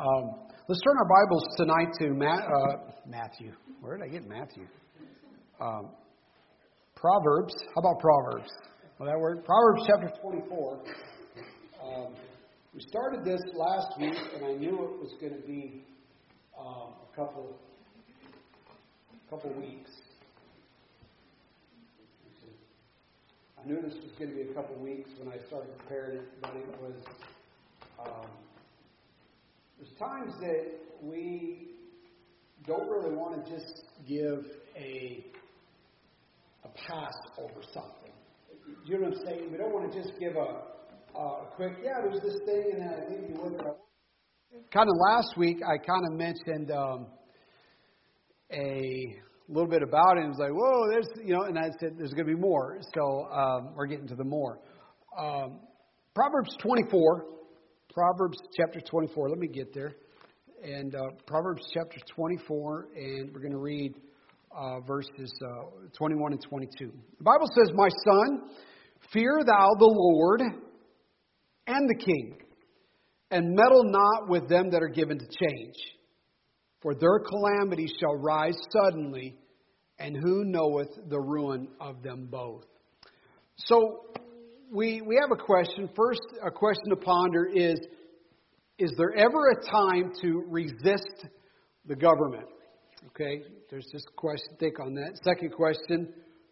Let's turn our Bibles tonight to Matthew. Where did I get Matthew? Proverbs. How about Proverbs? Well, that word. Proverbs chapter 24. We started this last week, and I knew it was going to be a couple weeks. I knew this was going to be a couple weeks when I started preparing it, but it was. There's times that we don't really want to just give a pass over something. You know what I'm saying? We don't want to just give a quick, there's this thing, and then I leave you with it. Kind of last week, I kind of mentioned a little bit about it. And it was like, whoa, there's, and I said, there's going to be more. So we're getting to the more. Proverbs 24. Proverbs chapter 24. Let me get there. And Proverbs chapter 24, and we're going to read verses 21 and 22. The Bible says, "My son, fear thou the Lord and the king, and meddle not with them that are given to change. For their calamity shall rise suddenly, and who knoweth the ruin of them both?" So, we have a question. First, a question to ponder is there ever a time to resist the government? Okay, there's this question. Think on that. Second question,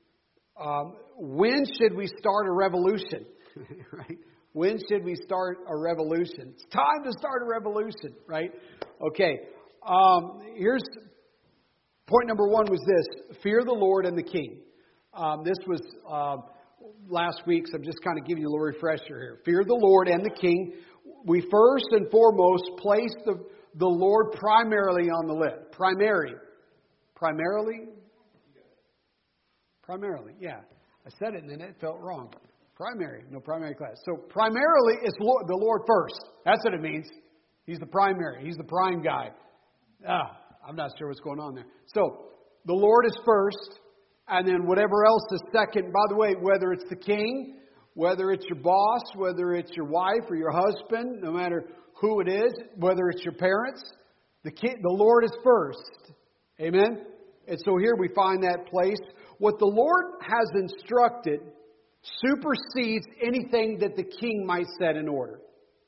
when should we start a revolution? Right? When should we start a revolution? It's time to start a revolution, right? Okay, here's point number one was this: fear the Lord and the king. This was last week, so I'm just kind of giving you a little refresher here. Fear the Lord and the king. We first and foremost place the Lord primarily on the list. Primarily, yeah. I said it and then it felt wrong. Primary, no primary class. So primarily is the Lord first. That's what it means. He's the primary. He's the prime guy. I'm not sure what's going on there. So the Lord is first, and then whatever else is second. By the way, whether it's the king, whether it's your boss, whether it's your wife or your husband, no matter who it is, whether it's your parents, the Lord is first. Amen? And so here we find that place. What the Lord has instructed supersedes anything that the king might set in order.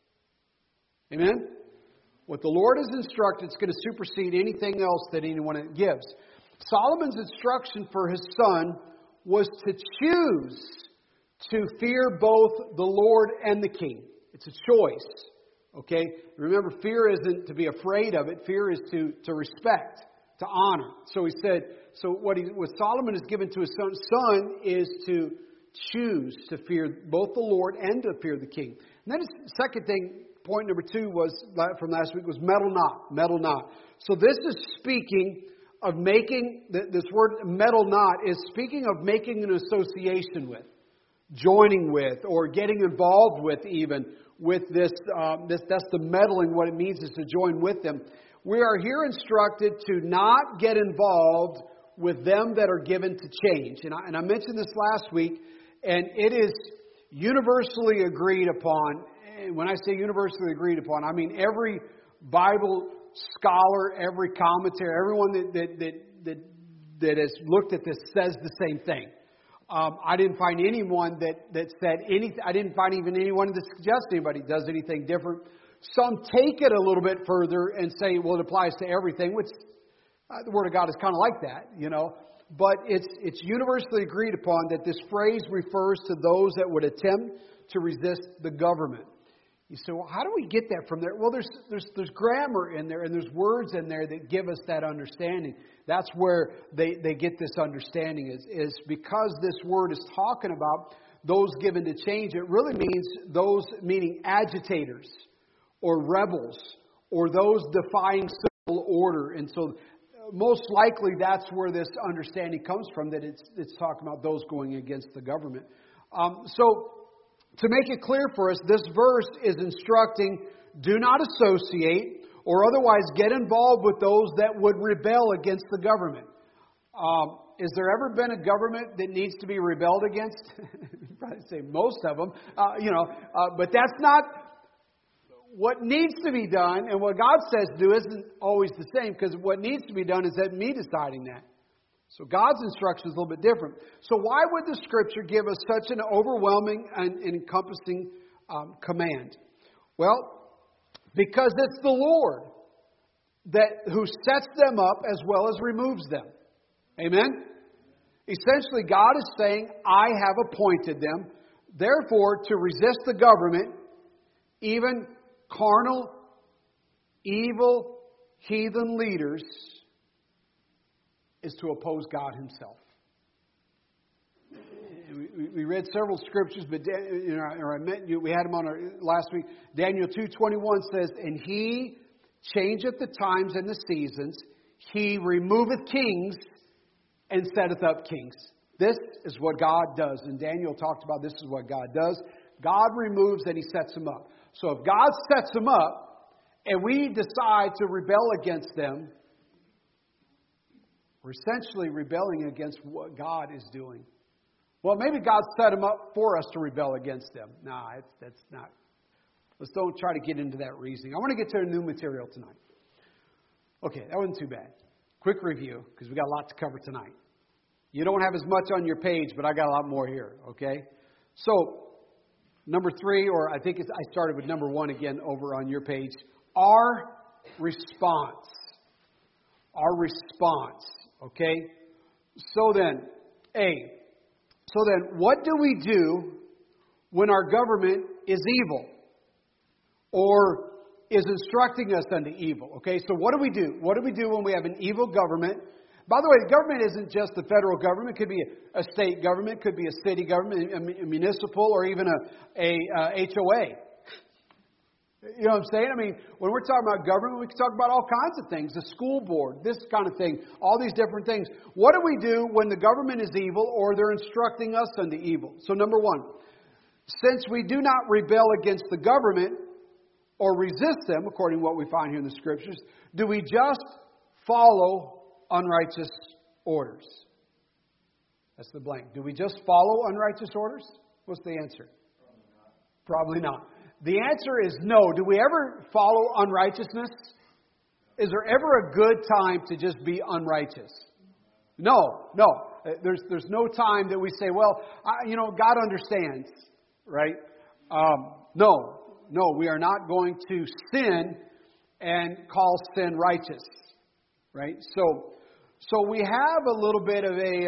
Amen? What the Lord has instructed is going to supersede anything else that anyone gives. Solomon's instruction for his son was to choose to fear both the Lord and the king. It's a choice. Okay? Remember, fear isn't to be afraid of it. Fear is to respect, to honor. So he said, what Solomon has given to his son is to choose to fear both the Lord and to fear the king. And then his second thing, point number two was from last week was meddle not. Meddle not. So this is speaking of making, this word meddle not is speaking of making an association with, joining with, or getting involved with even with this. That's the meddling. What it means is to join with them. We are here instructed to not get involved with them that are given to change. And I mentioned this last week, and it is universally agreed upon. And when I say universally agreed upon, I mean every Bible scholar, every commentary, everyone that has looked at this says the same thing. I didn't find anyone that said anything. I didn't find even anyone that suggests anybody does anything different. Some take it a little bit further and say, well, it applies to everything, which the Word of God is kind of like that, But it's universally agreed upon that this phrase refers to those that would attempt to resist the government. You say, well, how do we get that from there? Well, there's grammar in there, and there's words in there that give us that understanding. That's where they get this understanding is because this word is talking about those given to change. It really means those meaning agitators or rebels or those defying civil order. And so most likely that's where this understanding comes from, that it's talking about those going against the government. So to make it clear for us, this verse is instructing, do not associate or otherwise get involved with those that would rebel against the government. Has there ever been a government that needs to be rebelled against? I'd say most of them, but that's not what needs to be done and what God says to do isn't always the same, because what needs to be done is that me deciding that. So God's instruction is a little bit different. So why would the Scripture give us such an overwhelming and encompassing command? Well, because it's the Lord who sets them up as well as removes them. Amen? Essentially, God is saying, I have appointed them. Therefore, to resist the government, even carnal, evil, heathen leaders, is to oppose God Himself. We read several scriptures, but we had them on our last week. Daniel 2:21 says, "And He changeth the times and the seasons; He removeth kings and setteth up kings." This is what God does. And Daniel talked about this is what God does. God removes and He sets them up. So if God sets them up and we decide to rebel against them, we're essentially rebelling against what God is doing. Well, maybe God set them up for us to rebel against them. No, that's not. Let's don't try to get into that reasoning. I want to get to a new material tonight. Okay, that wasn't too bad. Quick review, because we got a lot to cover tonight. You don't have as much on your page, but I got a lot more here, okay? So, number 3, or I think I started with number 1 again over on your page. Our response. Our response, okay? So then, what do we do when our government is evil or is instructing us unto evil? Okay, so what do we do? What do we do when we have an evil government? By the way, the government isn't just the federal government. It could be a state government, it could be a city government, a municipal, or even a HOA. You know what I'm saying? I mean, when we're talking about government, we can talk about all kinds of things. The school board, this kind of thing, all these different things. What do we do when the government is evil or they're instructing us unto evil? So number 1, since we do not rebel against the government or resist them, according to what we find here in the Scriptures, do we just follow unrighteous orders? That's the blank. Do we just follow unrighteous orders? What's the answer? Probably not. The answer is no. Do we ever follow unrighteousness? Is there ever a good time to just be unrighteous? No. There's no time that we say, well, God understands, right? No, we are not going to sin and call sin righteous, right? So we have a little bit of a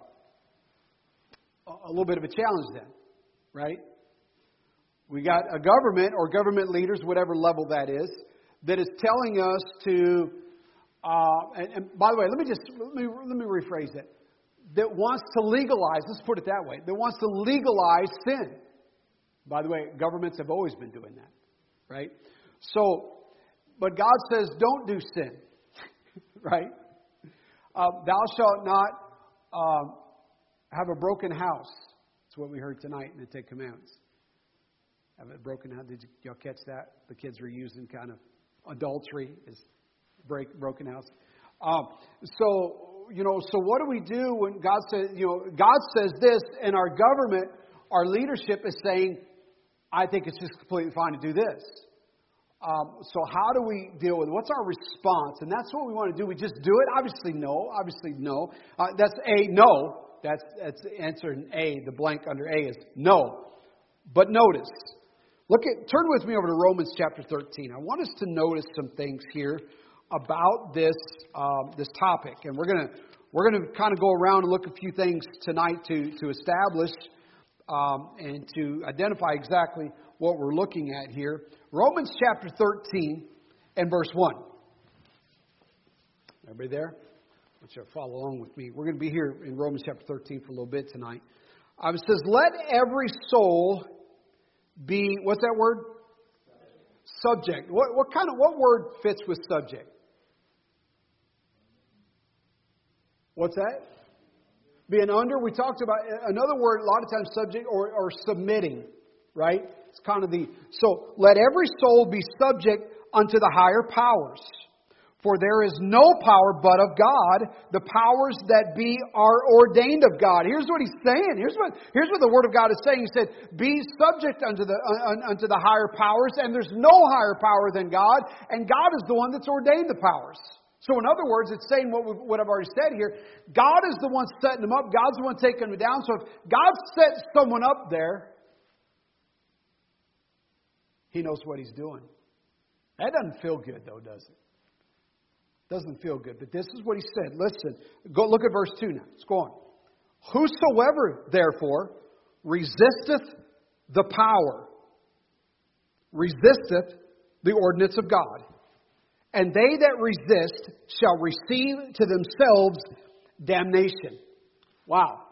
challenge then, right? We got a government or government leaders, whatever level that is telling us to. And by the way, let me rephrase it. That wants to legalize. Let's put it that way. That wants to legalize sin. By the way, governments have always been doing that, right? So, but God says, don't do sin, right? Thou shalt not have a broken house. That's what we heard tonight in the Ten Commandments. Have a broken house. Did y'all catch that? The kids were using kind of adultery as broken house. So what do we do when God says, God says this, and our government, our leadership is saying, I think it's just completely fine to do this. So how do we deal with it? What's our response? And that's what we want to do. We just do it? Obviously no. That's A, no. That's the answer in A. The blank under A is no. But notice, turn with me over to Romans chapter 13. I want us to notice some things here about this topic, and we're gonna kind of go around and look at a few things tonight to establish and to identify exactly what we're looking at here. Romans chapter 13 and verse 1. Everybody there? I want you to follow along with me. We're going to be here in Romans chapter 13 for a little bit tonight. It says, "Let every soul be," what's that word? Subject. What word fits with subject? What's that? Being under. We talked about another word, a lot of times subject or submitting, right? It's kind of so let every soul be subject unto the higher powers. For there is no power but of God. The powers that be are ordained of God. Here's what he's saying. Here's what the Word of God is saying. He said, be subject unto the higher powers, and there's no higher power than God, and God is the one that's ordained the powers. So in other words, it's saying what I've already said here. God is the one setting them up. God's the one taking them down. So if God sets someone up there, He knows what He's doing. That doesn't feel good, though, does it? Doesn't feel good. But this is what He said. Listen, go look at verse 2 now. Let's go on. Whosoever, therefore, resisteth the power, resisteth the ordinance of God. And they that resist shall receive to themselves damnation. Wow.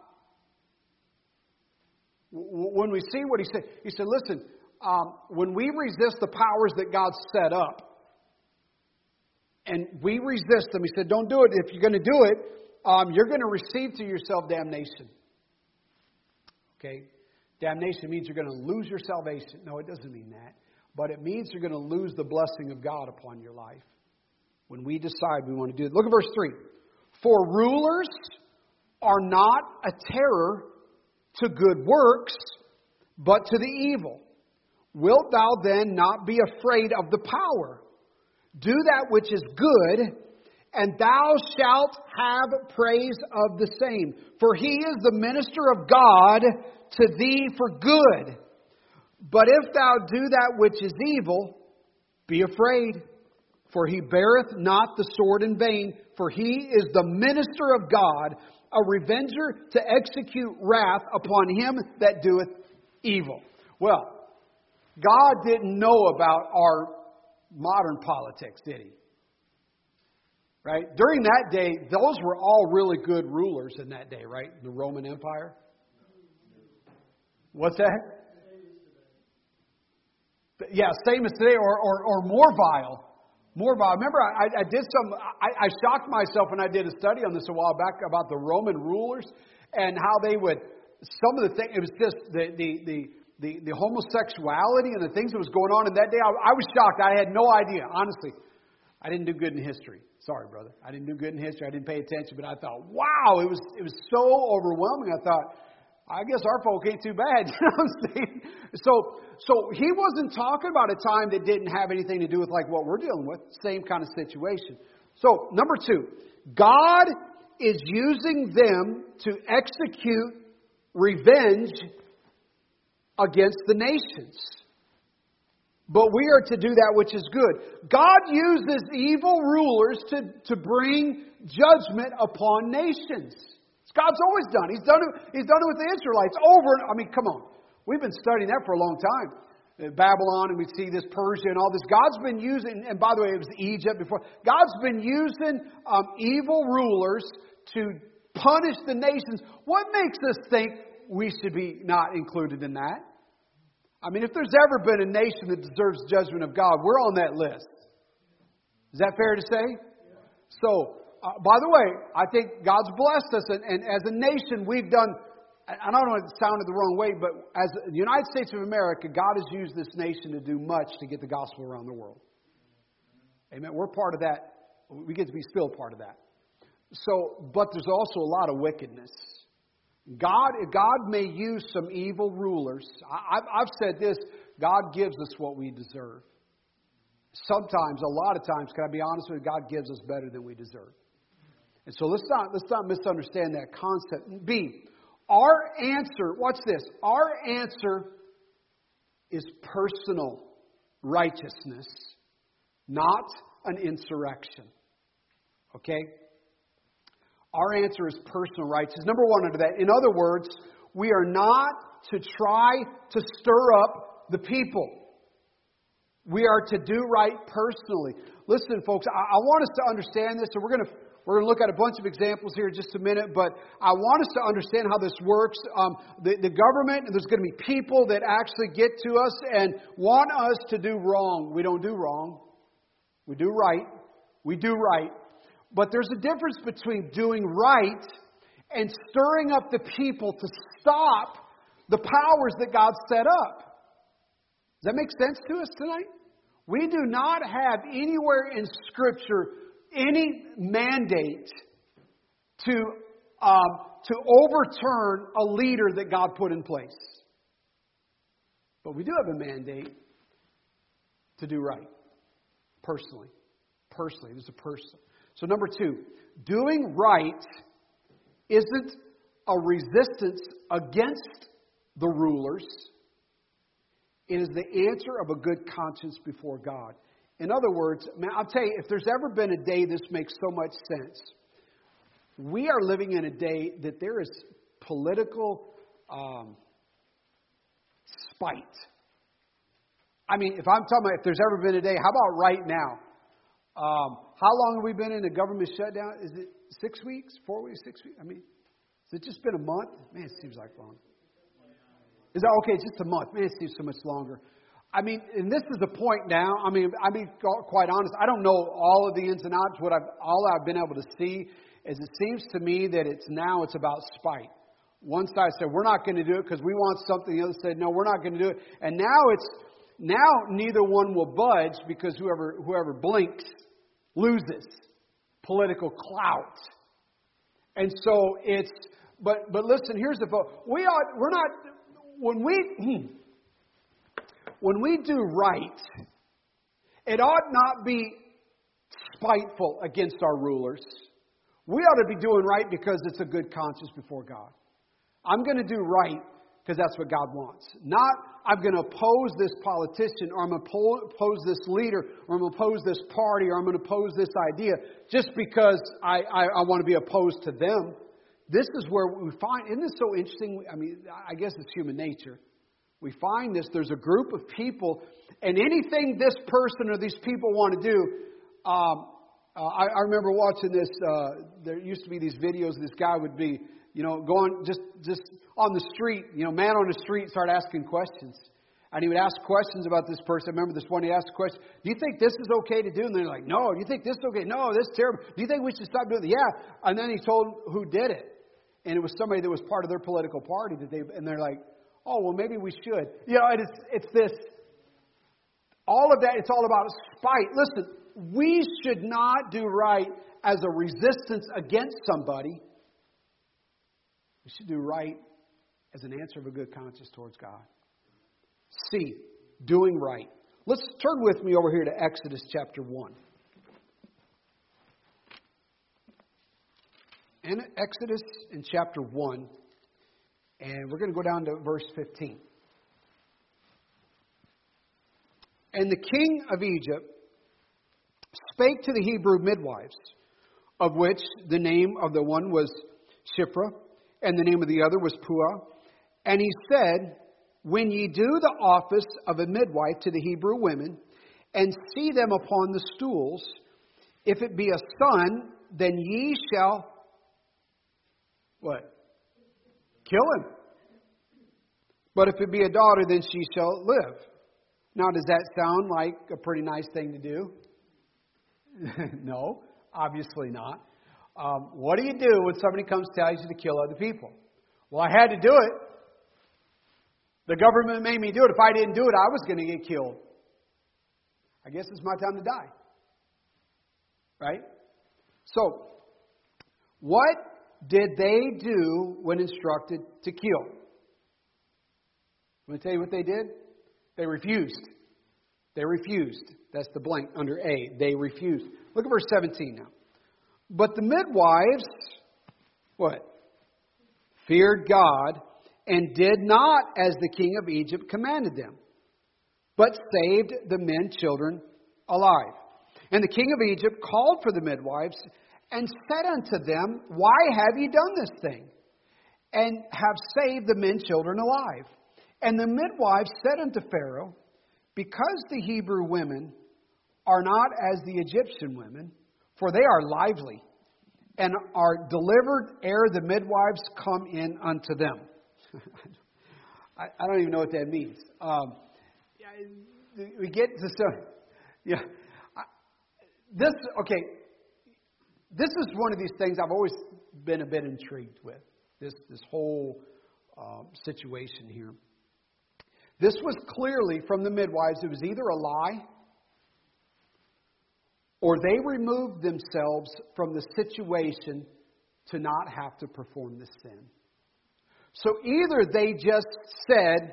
When we see what He said, listen, when we resist the powers that God set up, and we resist them, He said, don't do it. If you're going to do it, you're going to receive to yourself damnation. Okay? Damnation means you're going to lose your salvation. No, it doesn't mean that. But it means you're going to lose the blessing of God upon your life when we decide we want to do it. Look at verse 3. For rulers are not a terror to good works, but to the evil. Wilt thou then not be afraid of the power? Do that which is good, and thou shalt have praise of the same. For He is the minister of God to thee for good. But if thou do that which is evil, be afraid. For He beareth not the sword in vain. For He is the minister of God, a revenger to execute wrath upon him that doeth evil. Well, God didn't know about our modern politics, did He? Right? During that day, those were all really good rulers in that day, right? The Roman Empire. What's that? Yeah, same as today, or more vile. More vile. Remember, I did I shocked myself when I did a study on this a while back about the Roman rulers and how they would, some of the things, it was just the homosexuality and the things that was going on in that day. I was shocked. I had no idea, honestly. I didn't do good in history. Sorry, brother. I didn't do good in history. I didn't pay attention, but I thought, wow, it was so overwhelming. I thought, I guess our folk ain't too bad. You know what I'm saying? So he wasn't talking about a time that didn't have anything to do with like what we're dealing with. Same kind of situation. So, number 2, God is using them to execute revenge against the nations. But we are to do that which is good. God uses evil rulers to bring judgment upon nations. God's always done. He's done it with the Israelites over and, I mean, come on. We've been studying that for a long time. Babylon, and we see this Persia and all this. God's been using, and by the way, it was Egypt before. God's been using evil rulers to punish the nations. What makes us think we should be not included in that? I mean, if there's ever been a nation that deserves judgment of God, we're on that list. Is that fair to say? So, by the way, I think God's blessed us, and as a nation, we've done, I don't know if it sounded the wrong way, but as the United States of America, God has used this nation to do much to get the gospel around the world. Amen. We're part of that. We get to be still part of that. So, but there's also a lot of wickedness. God may use some evil rulers. I've said this, God gives us what we deserve. Sometimes, a lot of times, can I be honest with you, God gives us better than we deserve. And so let's not misunderstand that concept. B, our answer, watch this, our answer is personal righteousness, not an insurrection. Okay? Our answer is personal righteousness. Number 1 under that. In other words, we are not to try to stir up the people. We are to do right personally. Listen, folks, I want us to understand this, and we're going to look at a bunch of examples here in just a minute, but I want us to understand how this works. The government, there's going to be people that actually get to us and want us to do wrong. We don't do wrong. We do right. We do right. But there's a difference between doing right and stirring up the people to stop the powers that God set up. Does that make sense to us tonight? We do not have anywhere in Scripture any mandate to overturn a leader that God put in place. But we do have a mandate to do right. Personally. There's a person. So number 2, doing right isn't a resistance against the rulers. It is the answer of a good conscience before God. In other words, man, I'll tell you, if there's ever been a day this makes so much sense, we are living in a day that there is political spite. I mean, if I'm talking about if there's ever been a day, how about right now? How long have we been in a government shutdown? Is it 6 weeks, 4 weeks, 6 weeks? I mean, has it just been a month? Man, it seems like long. Is that okay? Just a month. Man, it seems so much longer. I mean, and this is the point now. I mean, quite honest. I don't know all of the ins and outs. All I've been able to see is it seems to me that it's about spite. One side said we're not going to do it because we want something. The other said no, we're not going to do it. And now neither one will budge because whoever blinks loses political clout. And so it's. But listen. Here's the vote. We're not. When we do right, it ought not be spiteful against our rulers. We ought to be doing right because it's a good conscience before God. I'm going to do right because that's what God wants. Not I'm going to oppose this politician or I'm going to oppose this leader or I'm going to oppose this party or I'm going to oppose this idea just because I want to be opposed to them. This is where we find, isn't this so interesting? I mean, I guess it's human nature. We find this, there's a group of people, and anything this person or these people want to do, I remember watching this, there used to be these videos, this guy would be, going just on the street, man on the street, start asking questions. And he would ask questions about this person. I remember this one, he asked a question, do you think this is okay to do? And they're like, no. Do you think this is okay? No, this is terrible. Do you think we should stop doing it? Yeah. And then he told who did it. And it was somebody that was part of their political party and they're like, oh, well, maybe we should. It's this, all of that, it's all about spite. Listen, we should not do right as a resistance against somebody. We should do right as an answer of a good conscience towards God. C, doing right. Let's turn with me over here to Exodus chapter 1. In Exodus in chapter 1, and we're going to go down to verse 15. And the king of Egypt spake to the Hebrew midwives, of which the name of the one was Shiphrah, and the name of the other was Puah. And he said, when ye do the office of a midwife to the Hebrew women, and see them upon the stools, if it be a son, then ye shall, what? Kill him. But if it be a daughter, then she shall live. Now, does that sound like a pretty nice thing to do? No, obviously not. What do you do when somebody comes and tells you to kill other people? Well, I had to do it. The government made me do it. If I didn't do it, I was going to get killed. I guess it's my time to die. Right? So, what did they do when instructed to kill? I'm going to tell you what they did. They refused. They refused. That's the blank under A. They refused. Look at verse 17 now. But the midwives, what? Feared God and did not as the king of Egypt commanded them, but saved the men children alive. And the king of Egypt called for the midwives and said unto them, why have ye done this thing? And have saved the men children alive. And the midwives said unto Pharaoh, because the Hebrew women are not as the Egyptian women, for they are lively, and are delivered ere the midwives come in unto them. I don't even know what that means. We get to this. Okay, this is one of these things I've always been a bit intrigued with. This whole situation here. This was clearly from the midwives. It was either a lie or they removed themselves from the situation to not have to perform the sin. So either they just said,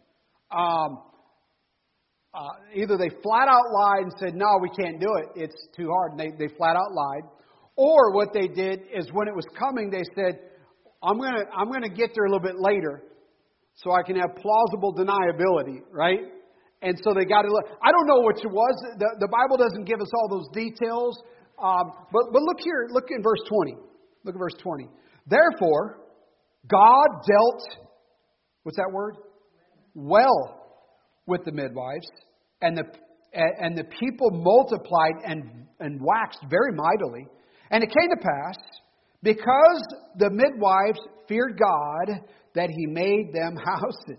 either they flat out lied and said, no, we can't do it. It's too hard. And they flat out lied. Or what they did is when it was coming, they said, I'm gonna get there a little bit later so I can have plausible deniability, right? And so they got to look. I don't know which it was. The Bible doesn't give us all those details. But look here. Look in verse 20. Look at verse 20. Therefore, God dealt, what's that word? Well with the midwives, and the people multiplied and waxed very mightily. And it came to pass, because the midwives feared God, that He made them houses.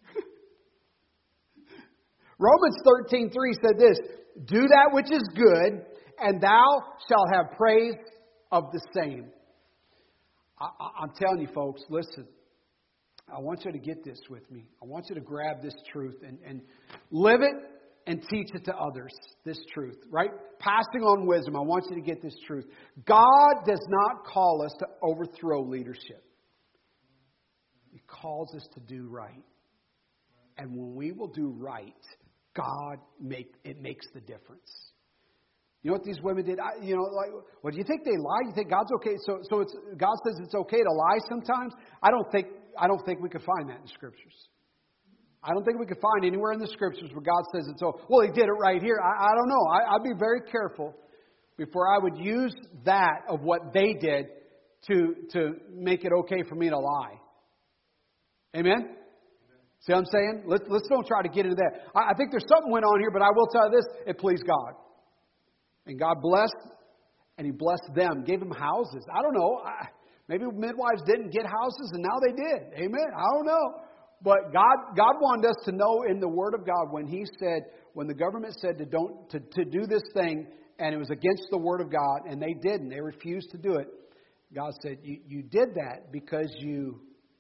Romans 13:3 said this, do that which is good, and thou shalt have praise of the same. I'm telling you folks, listen, I want you to get this with me. I want you to grab this truth and live it and teach it to others, this truth, right? Passing on wisdom, I want you to get this truth. God does not call us to overthrow leadership. He calls us to do right. And when we will do right, it makes the difference. You know what these women did? Well, do you think they lied? You think God's okay? So God says it's okay to lie sometimes? I don't think we could find that in the Scriptures. I don't think we could find anywhere in the Scriptures where God says it's okay. Well, He did it right here. I don't know. I'd be very careful before I would use that of what they did to make it okay for me to lie. Amen? See what I'm saying? Let's don't try to get into that. I think there's something went on here, but I will tell you this. It pleased God. And God blessed, and He blessed them. Gave them houses. I don't know. Maybe midwives didn't get houses, and now they did. Amen? I don't know. But God wanted us to know in the Word of God when the government said to do this thing, and it was against the Word of God, and they didn't. They refused to do it. God said, you did that because you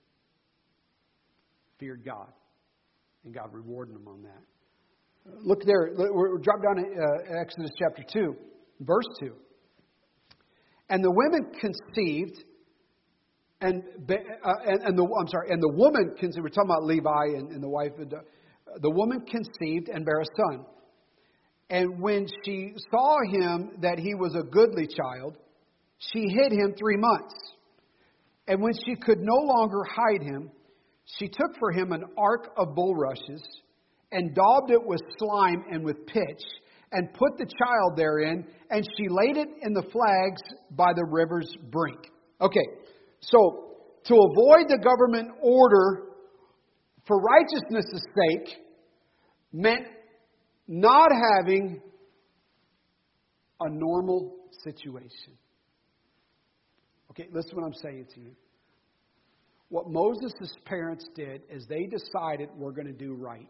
feared God. And God rewarded them on that. Look there. We'll drop down to Exodus chapter 2, verse 2. And the women conceived, and the woman conceived. We're talking about Levi and the wife. The woman conceived and bare a son. And when she saw him that he was a goodly child, she hid him 3 months. And when she could no longer hide him, she took for him an ark of bulrushes, and daubed it with slime and with pitch, and put the child therein, and she laid it in the flags by the river's brink. Okay, so to avoid the government order for righteousness' sake meant not having a normal situation. Okay, listen to what I'm saying to you. What Moses' parents did is they decided we're going to do right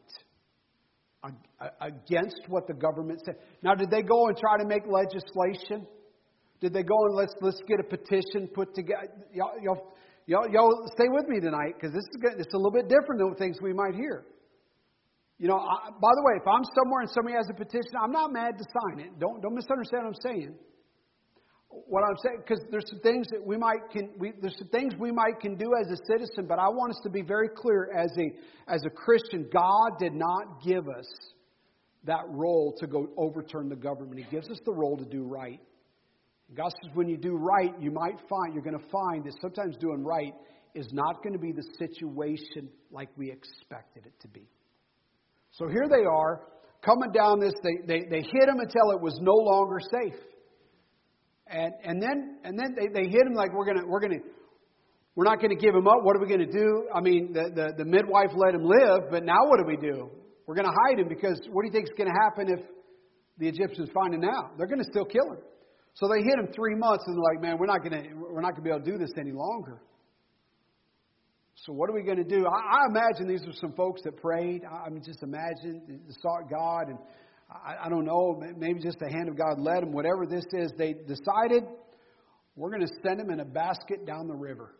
against what the government said. Now, did they go and try to make legislation? Did they go and let's get a petition put together? Y'all stay with me tonight, because it's a little bit different than things we might hear. By the way, if I'm somewhere and somebody has a petition, I'm not mad to sign it. Don't misunderstand what I'm saying. What I'm saying, because there's some things that we might can do as a citizen, but I want us to be very clear as a Christian. God did not give us that role to go overturn the government. He gives us the role to do right. God says when you do right, you're going to find that sometimes doing right is not going to be the situation like we expected it to be. So here they are coming down this. They hit him until it was no longer safe. And then they hit him like we're not going to give him up. What are we going to do? I mean, the midwife let him live, but now what do? We're going to hide him, because what do you think is going to happen if the Egyptians find him out? They're going to still kill him. So they hit him 3 months, and they're like, man, we're not going to be able to do this any longer. So what are we going to do? I imagine these are some folks that prayed. I mean, just imagine they sought God, and I don't know, maybe just the hand of God led them. Whatever this is, they decided we're going to send him in a basket down the river.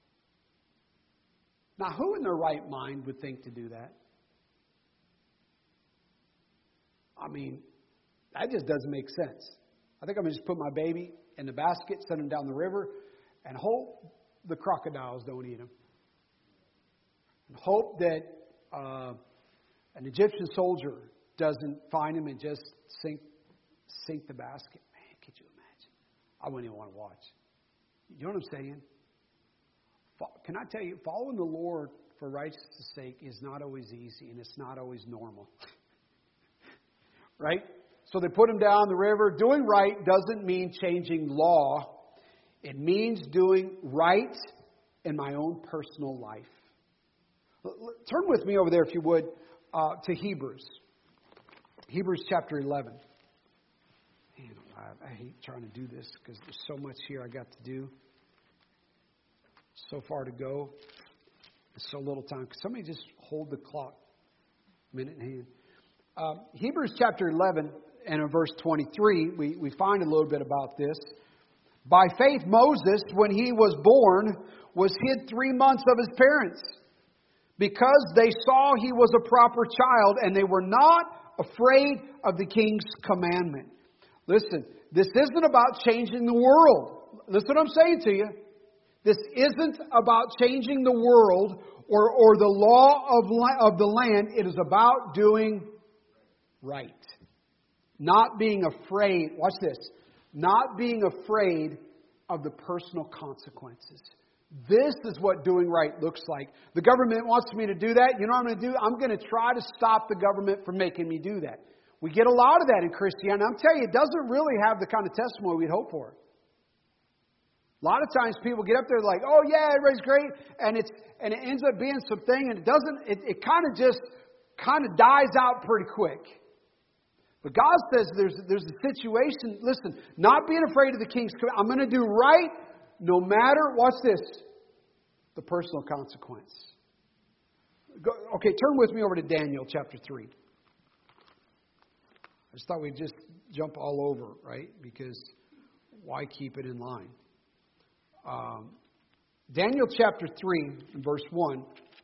Now, who in their right mind would think to do that? I mean, that just doesn't make sense. I think I'm going to just put my baby in the basket, send him down the river, and hope the crocodiles don't eat him. And hope that an Egyptian soldier doesn't find him and just sink the basket. Man, could you imagine? I wouldn't even want to watch. You know what I'm saying? Can I tell you, following the Lord for righteousness' sake is not always easy, and it's not always normal. Right? So they put him down the river. Doing right doesn't mean changing law. It means doing right in my own personal life. Turn with me over there, if you would, to Hebrews. Hebrews chapter 11. Man, I hate trying to do this because there's so much here I got to do. So far to go. So little time. Could somebody just hold the clock minute in hand? Hebrews chapter 11 and in verse 23, we find a little bit about this. By faith, Moses, when he was born, was hid 3 months of his parents, because they saw he was a proper child, and they were not afraid of the king's commandment. Listen, this isn't about changing the world. Listen what I'm saying to you. This isn't about changing the world or the law of the land. It is about doing right. Not being afraid, watch this, not being afraid of the personal consequences. This is what doing right looks like. The government wants me to do that. You know what I'm going to do? I'm going to try to stop the government from making me do that. We get a lot of that in Christianity. I'm telling you, it doesn't really have the kind of testimony we'd hope for. A lot of times people get up there like, oh yeah, everybody's great, and it ends up being something, and it kind of just dies out pretty quick. But God says there's a situation, listen, not being afraid of the king's command. I'm going to do right no matter, watch this, the personal consequence. Okay, turn with me over to Daniel chapter 3. I just thought we'd just jump all over, right? Because why keep it in line? Daniel chapter 3, verse 1.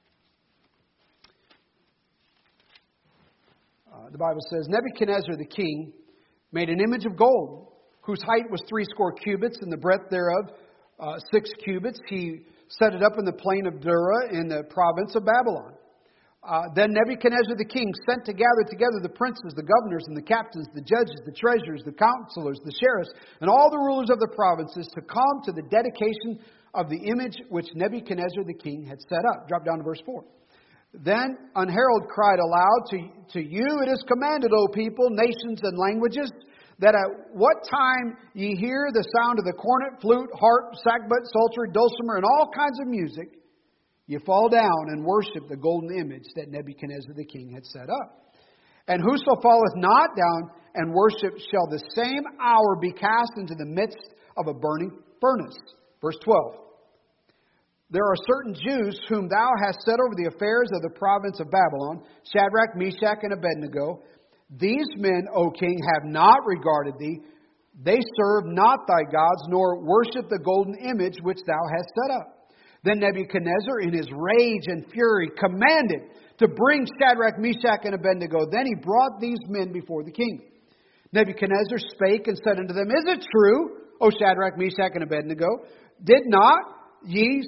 The Bible says, Nebuchadnezzar the king made an image of gold, whose height was 80 cubits, and the breadth thereof 6 cubits. He set it up in the plain of Dura in the province of Babylon. Then Nebuchadnezzar the king sent to gather together the princes, the governors, and the captains, the judges, the treasurers, the counselors, the sheriffs, and all the rulers of the provinces to come to the dedication of the image which Nebuchadnezzar the king had set up. Drop down to verse 4. Then an herald cried aloud, to you it is commanded, O people, nations, and languages, that at what time ye hear the sound of the cornet, flute, harp, sackbut, psaltery, dulcimer, and all kinds of music, you fall down and worship the golden image that Nebuchadnezzar the king had set up. And whoso falleth not down and worship shall the same hour be cast into the midst of a burning furnace. Verse 12. There are certain Jews whom thou hast set over the affairs of the province of Babylon, Shadrach, Meshach, and Abednego. These men, O king, have not regarded thee. They serve not thy gods, nor worship the golden image which thou hast set up. Then Nebuchadnezzar, in his rage and fury, commanded to bring Shadrach, Meshach, and Abednego. Then he brought these men before the king. Nebuchadnezzar spake and said unto them, Is it true, O Shadrach, Meshach, and Abednego? Do not ye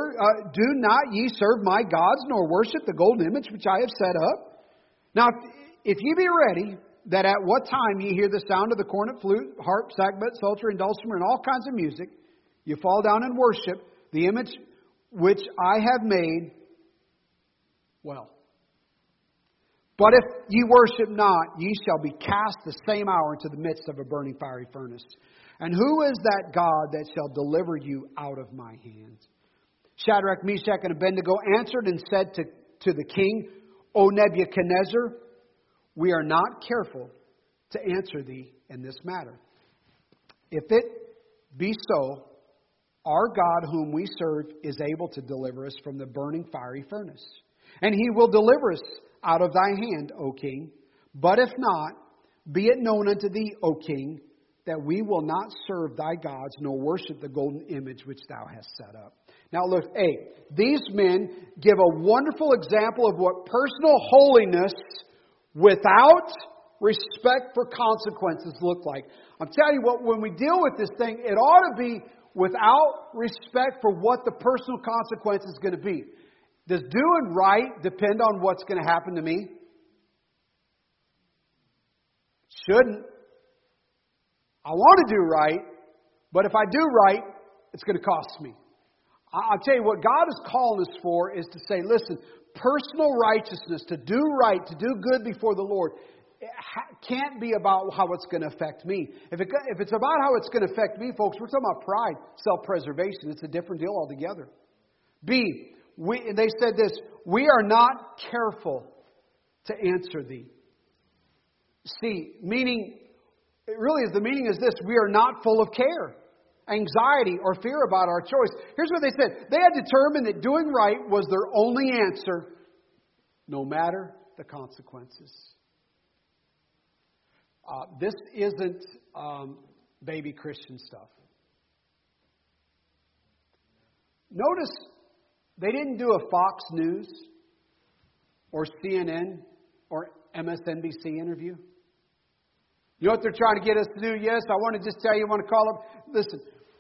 serve my gods, nor worship the golden image which I have set up? Now, if ye be ready, that at what time ye hear the sound of the cornet, flute, harp, sackbut, psaltery, and dulcimer, and all kinds of music, you fall down and worship the image which I have made, well. But if ye worship not, ye shall be cast the same hour into the midst of a burning fiery furnace. And who is that God that shall deliver you out of my hands? Shadrach, Meshach, and Abednego answered and said to the king, O Nebuchadnezzar, we are not careful to answer thee in this matter. If it be so, our God whom we serve is able to deliver us from the burning fiery furnace. And he will deliver us out of thy hand, O king. But if not, be it known unto thee, O king, that we will not serve thy gods, nor worship the golden image which thou hast set up. Now look, these men give a wonderful example of what personal holiness without respect for consequences look like? I'm telling you what, when we deal with this thing, it ought to be without respect for what the personal consequence is going to be. Does doing right depend on what's going to happen to me? Shouldn't. I want to do right, but if I do right, it's going to cost me. I'll tell you what God is calling us for is to say, listen, personal righteousness, to do right, to do good before the Lord, it can't be about how it's going to affect me. If it's about how it's going to affect me, folks, we're talking about pride, self-preservation. It's a different deal altogether. B, they said this, we are not careful to answer thee. C, meaning, it really is, the meaning is this, we are not full of care, anxiety, or fear about our choice. Here's what they said. They had determined that doing right was their only answer, no matter the consequences. This isn't baby Christian stuff. Notice they didn't do a Fox News or CNN or MSNBC interview. You know what they're trying to get us to do? Yes, I want to just tell you, I want to call up. Listen,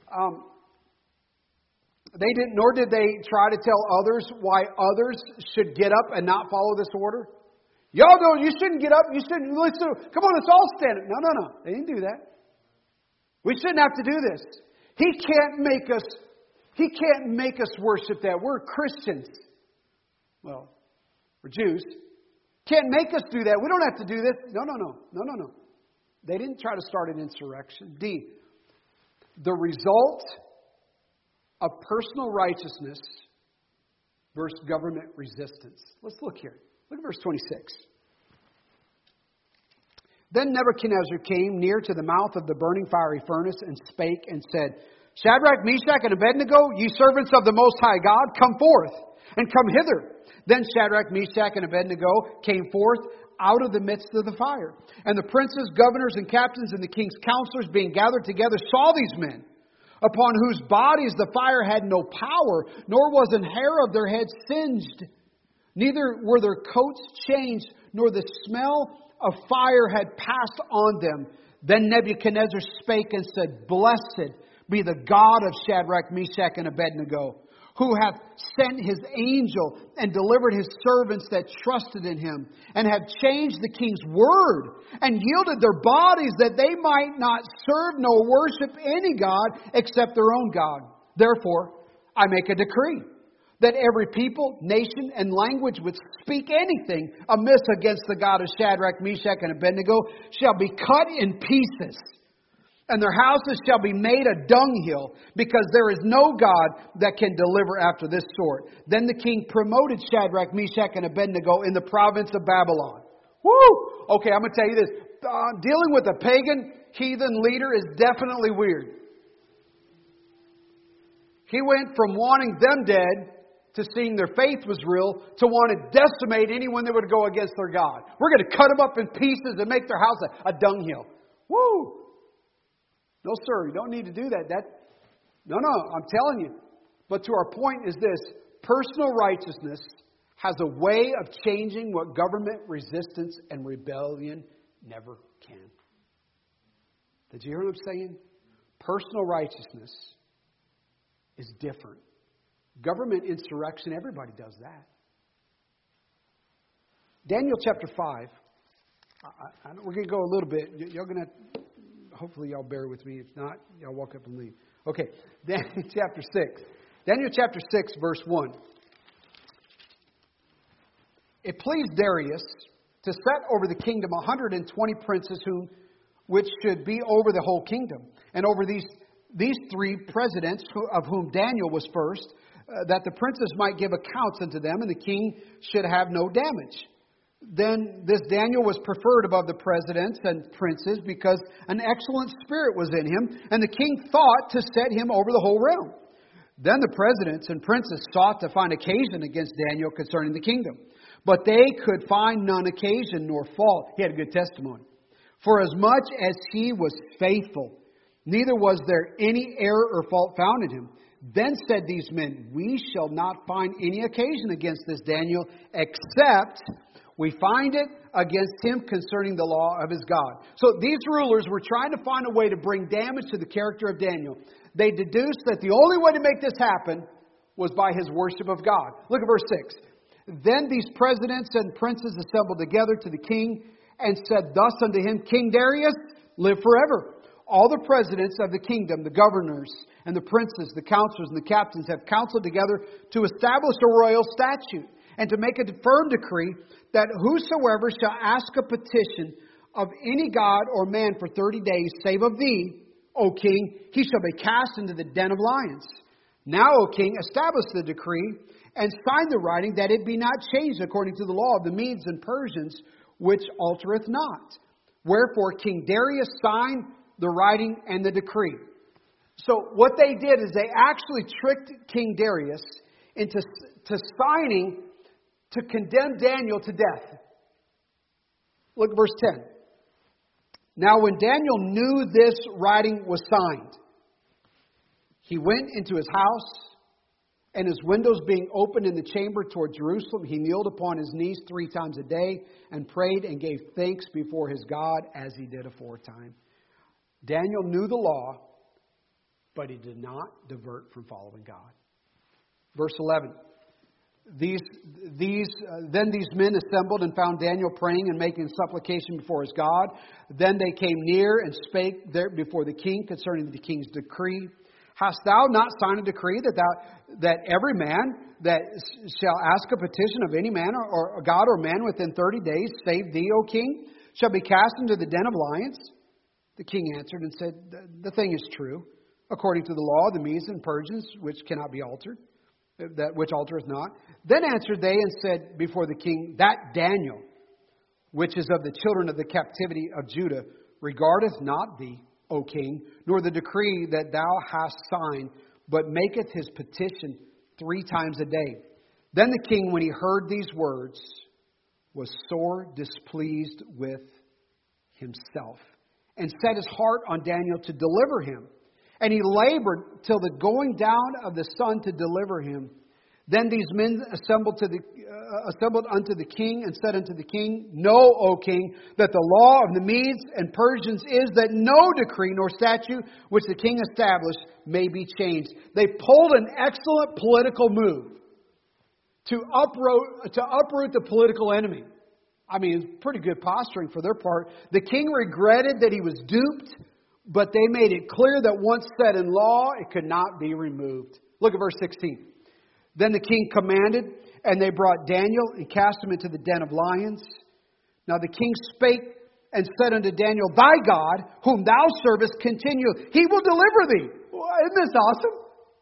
they didn't, nor did they try to tell others why others should get up and not follow this order. Y'all don't, you shouldn't get up, you shouldn't listen. Come on, let's all stand up. No. They didn't do that. We shouldn't have to do this. He can't make us worship that. We're Christians. Well, we're Jews. Can't make us do that. We don't have to do this. No. They didn't try to start an insurrection. D, the result of personal righteousness versus government resistance. Let's look here. Look at verse 26. Then Nebuchadnezzar came near to the mouth of the burning fiery furnace and spake and said, Shadrach, Meshach, and Abednego, ye servants of the Most High God, come forth and come hither. Then Shadrach, Meshach, and Abednego came forth out of the midst of the fire. And the princes, governors, and captains, and the king's counselors, being gathered together, saw these men, upon whose bodies the fire had no power, nor was an hair of their heads singed. Neither were their coats changed, nor the smell of fire had passed on them. Then Nebuchadnezzar spake and said, Blessed be the God of Shadrach, Meshach, and Abednego, who hath sent his angel and delivered his servants that trusted in him, and have changed the king's word, and yielded their bodies that they might not serve nor worship any God except their own God. Therefore, I make a decree that every people, nation, and language which speak anything amiss against the God of Shadrach, Meshach, and Abednego shall be cut in pieces, and their houses shall be made a dunghill, because there is no God that can deliver after this sort. Then the king promoted Shadrach, Meshach, and Abednego in the province of Babylon. Woo! Okay, I'm going to tell you this. Dealing with a pagan, heathen leader is definitely weird. He went from wanting them dead to seeing their faith was real, to want to decimate anyone that would go against their God. We're going to cut them up in pieces and make their house a dunghill. Woo! No, sir, you don't need to do that. No, I'm telling you. But to our point is this. Personal righteousness has a way of changing what government resistance and rebellion never can. Did you hear what I'm saying? Personal righteousness is different. Government insurrection, everybody does that. Daniel chapter 5. We're going to go a little bit. You're going to, hopefully y'all bear with me. If not, y'all walk up and leave. Okay, Daniel chapter 6. Daniel chapter 6, verse 1. It pleased Darius to set over the kingdom 120 princes which should be over the whole kingdom. And over these three presidents, of whom Daniel was first, that the princes might give accounts unto them, and the king should have no damage. Then this Daniel was preferred above the presidents and princes, because an excellent spirit was in him, and the king thought to set him over the whole realm. Then the presidents and princes sought to find occasion against Daniel concerning the kingdom. But they could find none occasion nor fault. He had a good testimony. For as much as he was faithful, neither was there any error or fault found in him. Then said these men, We shall not find any occasion against this Daniel, except We find it against him concerning the law of his God. So these rulers were trying to find a way to bring damage to the character of Daniel. They deduced that the only way to make this happen was by his worship of God. Look at verse 6. Then these presidents and princes assembled together to the king and said thus unto him, King Darius, live forever. All the presidents of the kingdom, the governors and the princes, the counselors and the captains have counseled together to establish a royal statute and to make a firm decree that whosoever shall ask a petition of any god or man for 30 days, save of thee, O king, he shall be cast into the den of lions. Now, O king, establish the decree and sign the writing that it be not changed according to the law of the Medes and Persians, which altereth not. Wherefore King Darius signed the writing and the decree. So what they did is they actually tricked King Darius into signing to condemn Daniel to death. Look at verse 10. Now when Daniel knew this writing was signed, he went into his house, and his windows being opened in the chamber toward Jerusalem, he kneeled upon his knees 3 times a day and prayed and gave thanks before his God as he did aforetime. Daniel knew the law, but he did not divert from following God. Verse 11. Then these men assembled and found Daniel praying and making supplication before his God. Then they came near and spake there before the king concerning the king's decree. Hast thou not signed a decree that every man that shall ask a petition of any man or God or man within 30 days, save thee, O king, shall be cast into the den of lions? The king answered and said, the thing is true, according to the law of the Medes and Persians, which cannot be altered, that which altereth not. Then answered they and said before the king, that Daniel, which is of the children of the captivity of Judah, regardeth not thee, O king, nor the decree that thou hast signed, but maketh his petition 3 times a day. Then the king, when he heard these words, was sore displeased with himself, and set his heart on Daniel to deliver him. And he labored till the going down of the sun to deliver him. Then these men assembled unto the king and said unto the king, Know, O king, that the law of the Medes and Persians is that no decree nor statute which the king established may be changed. They pulled an excellent political move to uproot the political enemy. I mean, it's pretty good posturing for their part. The king regretted that he was duped, but they made it clear that once set in law, it could not be removed. Look at verse 16. Then the king commanded, and they brought Daniel and cast him into the den of lions. Now the king spake and said unto Daniel, Thy God, whom thou servest, continue. He will deliver thee. Well, isn't this awesome?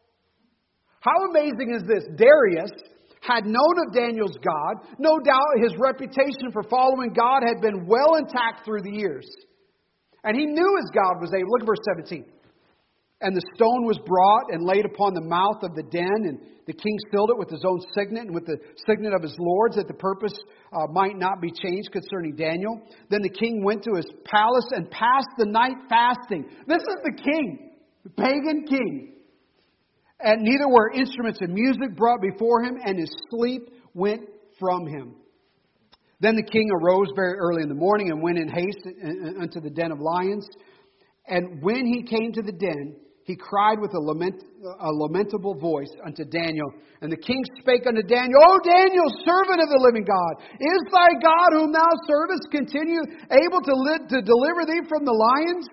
How amazing is this? Darius had known of Daniel's God. No doubt his reputation for following God had been well intact through the years. And he knew his God was able. Look at verse 17. And the stone was brought and laid upon the mouth of the den, and the king sealed it with his own signet and with the signet of his lords, that the purpose might not be changed concerning Daniel. Then the king went to his palace and passed the night fasting. This is the king, the pagan king. And neither were instruments of music brought before him, and his sleep went from him. Then the king arose very early in the morning and went in haste unto the den of lions. And when he came to the den, he cried with a lamentable voice unto Daniel. And the king spake unto Daniel, O Daniel, servant of the living God, is thy God whom thou servest continue able to deliver thee from the lions?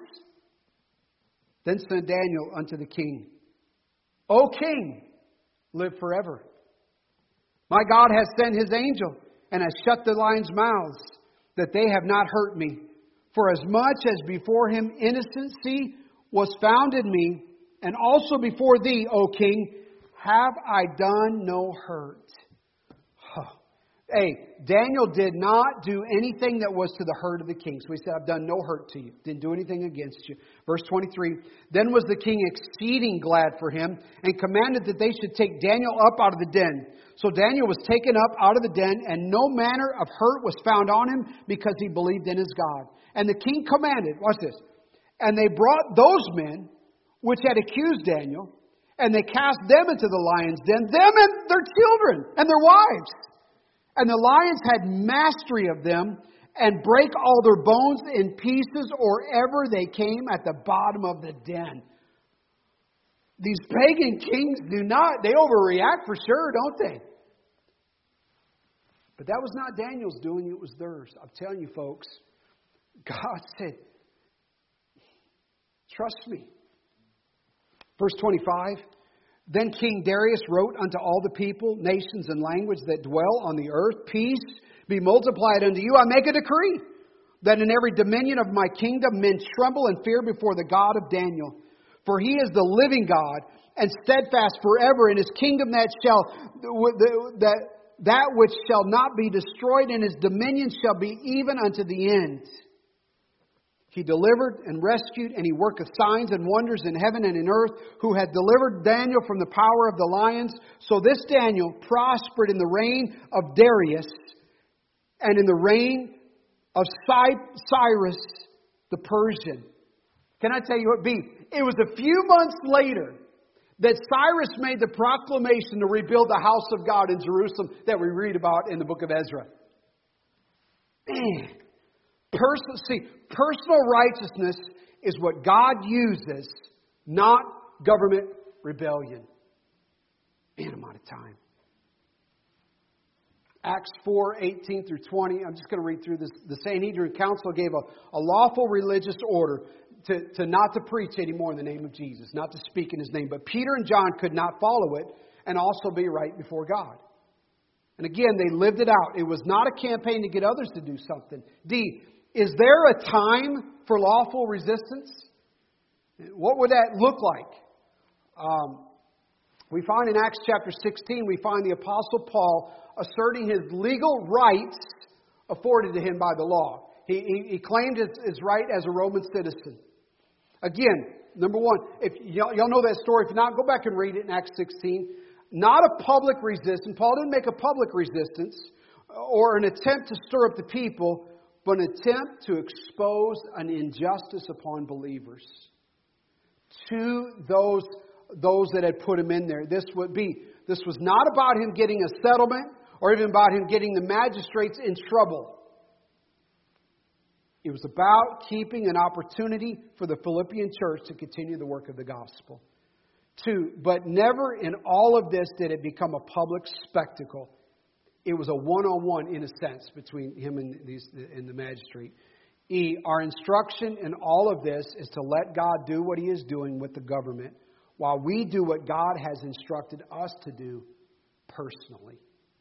Then said Daniel unto the king, O king, live forever. My God hath sent his angel, and hath shut the lions' mouths, that they have not hurt me. For as much as before him innocency was found in me, and also before thee, O king, have I done no hurt. Oh. Hey, Daniel did not do anything that was to the hurt of the king. So he said, I've done no hurt to you. Didn't do anything against you. Verse 23, Then was the king exceeding glad for him, and commanded that they should take Daniel up out of the den. So Daniel was taken up out of the den, and no manner of hurt was found on him, because he believed in his God. And the king commanded, watch this, and they brought those men which had accused Daniel, and they cast them into the lion's den, them and their children and their wives. And the lions had mastery of them, and break all their bones in pieces, or ever they came at the bottom of the den. These pagan kings they overreact for sure, don't they? But that was not Daniel's doing, it was theirs. I'm telling you folks, God said, trust me. Verse 25, then King Darius wrote unto all the people, nations, and language that dwell on the earth, peace be multiplied unto you. I make a decree that in every dominion of my kingdom men tremble and fear before the God of Daniel. For he is the living God and steadfast forever in his kingdom that which shall not be destroyed, and his dominion shall be even unto the end. He delivered and rescued, and he worketh signs and wonders in heaven and in earth, who had delivered Daniel from the power of the lions. So this Daniel prospered in the reign of Darius and in the reign of Cyrus the Persian. Can I tell you what, it was a few months later that Cyrus made the proclamation to rebuild the house of God in Jerusalem that we read about in the book of Ezra. Man, personal righteousness is what God uses, not government rebellion. Man, I'm out of time. Acts 4:18 through 20. I'm just going to read through this. The Sanhedrin Council gave a lawful religious order to not to preach anymore in the name of Jesus, not to speak in His name. But Peter and John could not follow it and also be right before God. And again, they lived it out. It was not a campaign to get others to do something. D, is there a time for lawful resistance? What would that look like? We find in Acts chapter 16, we find the Apostle Paul asserting his legal rights afforded to him by the law. He claimed his right as a Roman citizen. Again, number one, if y'all know that story. If not, go back and read it in Acts 16. Not a public resistance. Paul didn't make a public resistance or an attempt to stir up the people, but an attempt to expose an injustice upon believers. To those that had put him in there. This was not about him getting a settlement or even about him getting the magistrates in trouble. It was about keeping an opportunity for the Philippian church to continue the work of the gospel. 2, but never in all of this did it become a public spectacle. It was a one-on-one, in a sense, between him and the magistrate. E, our instruction in all of this is to let God do what He is doing with the government, while we do what God has instructed us to do personally.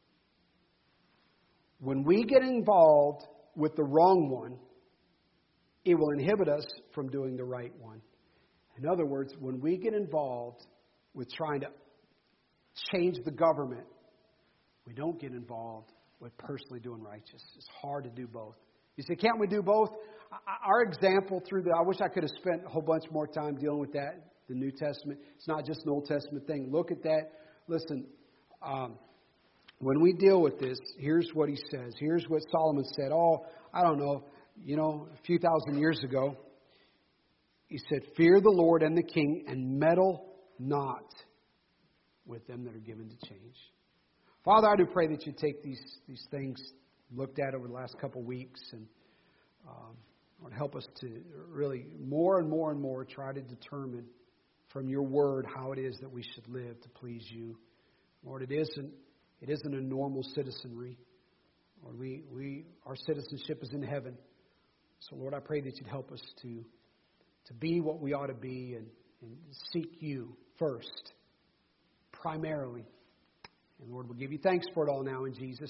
When we get involved with the wrong one, it will inhibit us from doing the right one. In other words, when we get involved with trying to change the government, we don't get involved with personally doing righteous. It's hard to do both. You say, can't we do both? Our example I wish I could have spent a whole bunch more time dealing with that, the New Testament. It's not just an Old Testament thing. Look at that. Listen, when we deal with this, here's what he says. Here's what Solomon said. I don't know, a few thousand years ago. He said, fear the Lord and the king, and meddle not with them that are given to change. Father, I do pray that you take these things looked at over the last couple of weeks and Lord, help us to really more and more and more try to determine from your word how it is that we should live to please you. Lord, it isn't a normal citizenry. Lord, our citizenship is in heaven. So Lord, I pray that you'd help us to be what we ought to be and seek you first, primarily. And Lord, we'll give you thanks for it all now in Jesus'